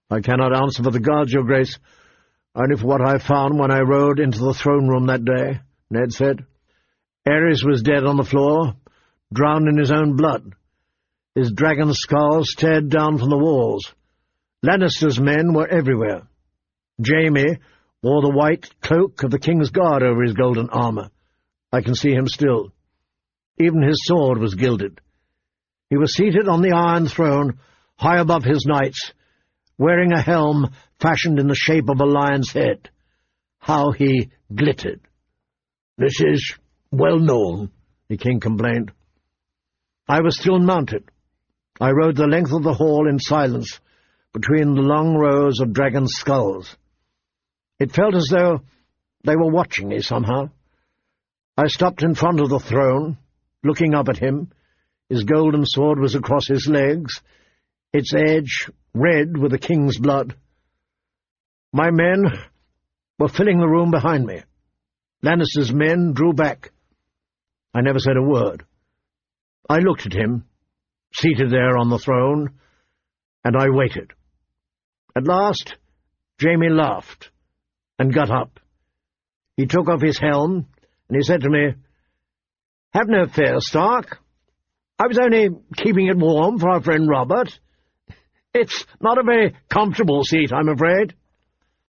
"I cannot answer for the gods, your grace, only for what I found when I rode into the throne-room that day," Ned said. "Aerys was dead on the floor, drowned in his own blood. His dragon skull stared down from the walls. Lannister's men were everywhere. Jaime wore the white cloak of the King's Guard over his golden armour. I can see him still. Even his sword was gilded. He was seated on the Iron Throne, high above his knights, wearing a helm fashioned in the shape of a lion's head. How he glittered!" "This is well known," the king complained. "I was still mounted. I rode the length of the hall in silence, between the long rows of dragon skulls. It felt as though they were watching me somehow. I stopped in front of the throne, looking up at him. His golden sword was across his legs, its edge red with the king's blood. My men were filling the room behind me. Lannister's men drew back. I never said a word. I looked at him, seated there on the throne, and I waited. At last, Jaime laughed and got up. He took off his helm, and he said to me, 'Have no fear, Stark. I was only keeping it warm for our friend Robert. It's not a very comfortable seat, I'm afraid.'